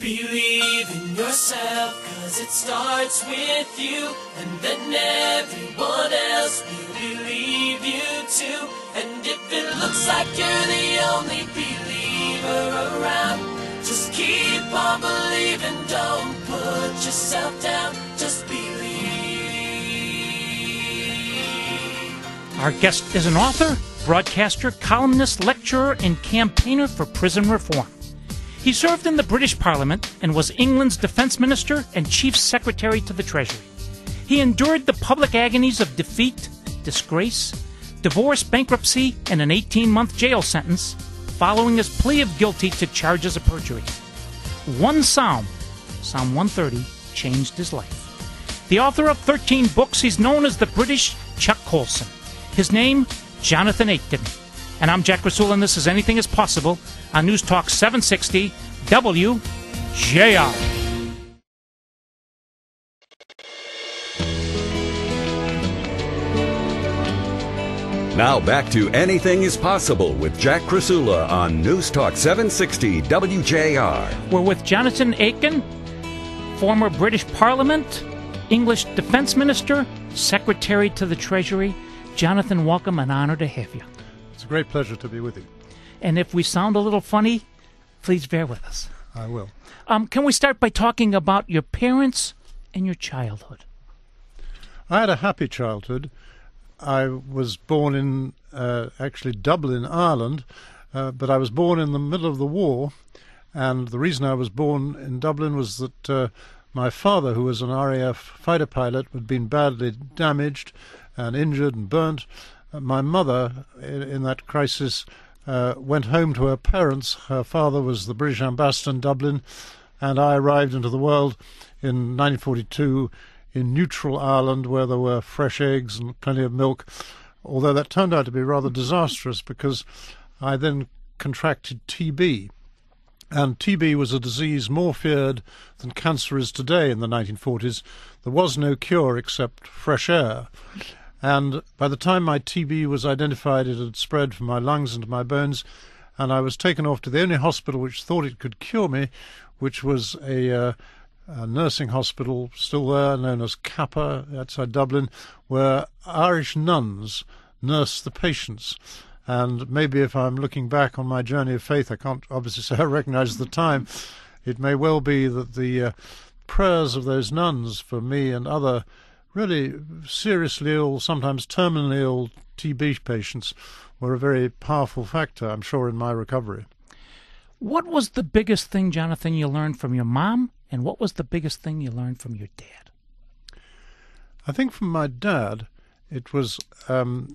Believe in yourself, 'cause it starts with you, and then everyone else will believe you too. And if it looks like you're the only believer around, just keep on believing, don't put yourself down, just believe. Our guest is an author, broadcaster, columnist, lecturer, and campaigner for prison reform. He served in the British Parliament and was England's Defence Minister and Chief Secretary to the Treasury. He endured the public agonies of defeat, disgrace, divorce, bankruptcy, and an 18-month jail sentence following his plea of guilty to charges of perjury. One psalm, Psalm 130, changed his life. The author of 13 books, he's known as the British Chuck Colson. His name, Jonathan Aitken. And I'm Jack Rasul, and this is Anything is Possible on News Talk 760 WJR. Now back to Anything is Possible with Jack Krasula on News Talk 760 WJR. We're with Jonathan Aitken, former British Parliament, English Defence Minister, Secretary to the Treasury. Jonathan, welcome, an honor to have you. It's a great pleasure to be with you. And if we sound a little funny, please bear with us. I will. Can we start by talking about your parents and your childhood? I had a happy childhood. I was born in actually Dublin, Ireland, but I was born in the middle of the war, and the reason I was born in Dublin was that my father, who was an RAF fighter pilot, had been badly damaged and injured and burnt. My mother, in that crisis, went home to her parents. Her father was the British ambassador in Dublin, and I arrived into the world in 1942 in neutral Ireland, where there were fresh eggs and plenty of milk, although that turned out to be rather disastrous because I then contracted TB. And TB was a disease more feared than cancer is today in the 1940s. There was no cure except fresh air. And by the time my TB was identified, it had spread from my lungs into my bones, and I was taken off to the only hospital which thought it could cure me, which was a nursing hospital still there, known as Kappa, outside Dublin, where Irish nuns nursed the patients. And maybe if I'm looking back on my journey of faith, I can't obviously say I recognise the time. It may well be that the prayers of those nuns for me and other really seriously ill, sometimes terminally ill TB patients were a very powerful factor, I'm sure, in my recovery. What was the biggest thing, Jonathan, you learned from your mom, and what was the biggest thing you learned from your dad? I think from my dad, it was the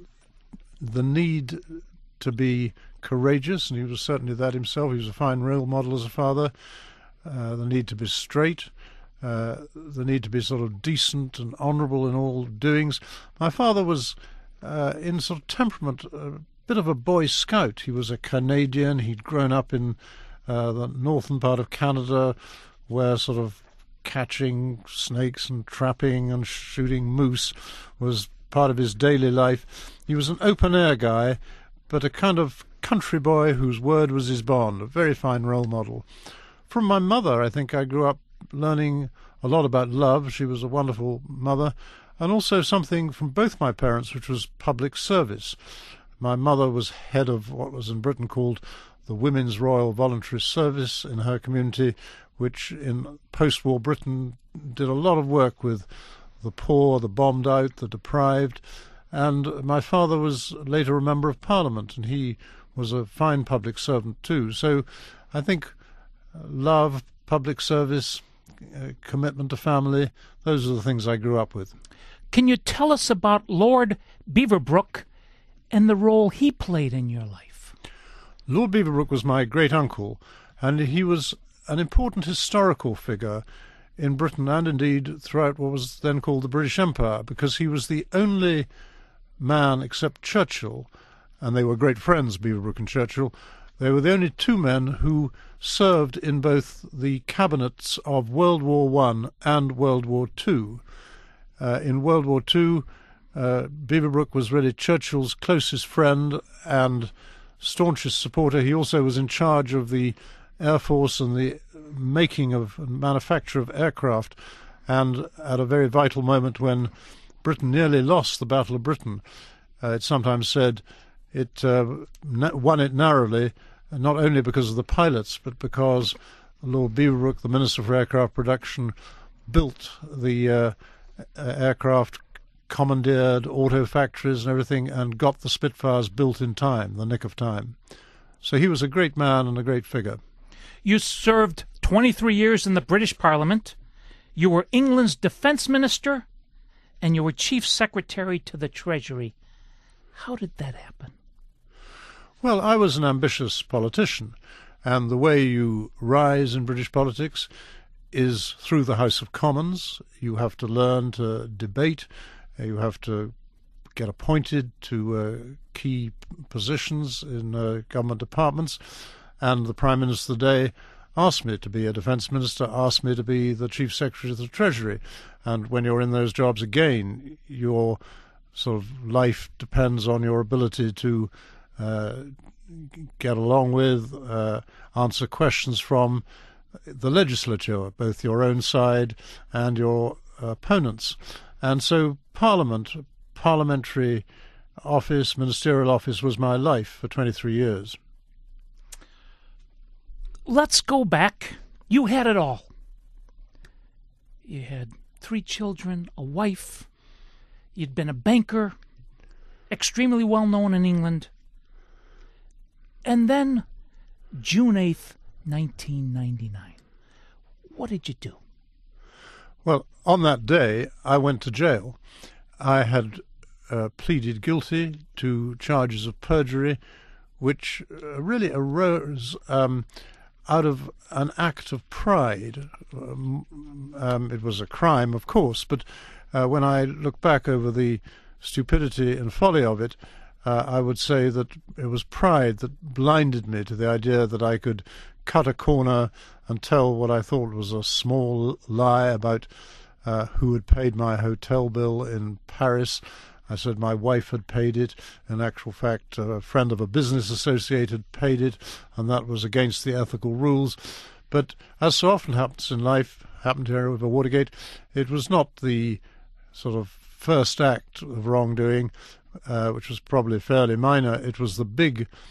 need to be courageous, and he was certainly that himself. He was a fine role model as a father. The need to be straight, the need to be sort of decent and honourable in all doings. My father was, in sort of temperament, a bit of a Boy Scout. He was a Canadian. He'd grown up in the northern part of Canada, where sort of catching snakes and trapping and shooting moose was part of his daily life. He was an open-air guy, but a kind of country boy whose word was his bond, a very fine role model. From my mother, I think I grew up learning a lot about love. She was a wonderful mother, and also something from both my parents, which was public service. My mother was head of what was in Britain called the Women's Royal Voluntary Service in her community, which in post-war Britain did a lot of work with the poor, the bombed out, the deprived. And my father was later a member of Parliament, and he was a fine public servant too. So I think love, public service, commitment to family, those are the things I grew up with. Can you tell us about Lord Beaverbrook and the role he played in your life? Lord Beaverbrook was my great-uncle, and he was an important historical figure in Britain and indeed throughout what was then called the British Empire, because he was the only man except Churchill, and they were great friends, Beaverbrook and Churchill. They were the only two men who served in both the cabinets of World War I and World War II. In World War II, Beaverbrook was really Churchill's closest friend and staunchest supporter. He also was in charge of the Air Force and the making of manufacture of aircraft, and at a very vital moment when Britain nearly lost the Battle of Britain. It's sometimes said it won it narrowly, not only because of the pilots, but because Lord Beaverbrook, the Minister for Aircraft Production, built the aircraft, commandeered auto factories and everything, and got the Spitfires built in time, the nick of time. So he was a great man and a great figure. You served 23 years in the British Parliament. You were England's Defence Minister, and you were Chief Secretary to the Treasury. How did that happen? Well, I was an ambitious politician, and the way you rise in British politics is through the House of Commons. You have to learn to debate. You have to get appointed to key positions in government departments. And the Prime Minister of the day asked me to be a defence minister, asked me to be the Chief Secretary of the Treasury. And when you're in those jobs again, your sort of life depends on your ability to get along with, answer questions from the legislature, both your own side and your opponents. And so parliamentary office, ministerial office was my life for 23 years. Let's go back. You had it all. You had 3 children, a wife. You'd been a banker, extremely well known in England. And then June 8th, 1999. What did you do? Well, on that day, I went to jail. I had pleaded guilty to charges of perjury, which really arose out of an act of pride. It was a crime, of course, but when I look back over the stupidity and folly of it, I would say that it was pride that blinded me to the idea that I could cut a corner and tell what I thought was a small lie about who had paid my hotel bill in Paris. I said my wife had paid it. In actual fact, a friend of a business associate had paid it, and that was against the ethical rules. But as so often happens in life, happened here over Watergate, it was not the sort of first act of wrongdoing, which was probably fairly minor. It was the big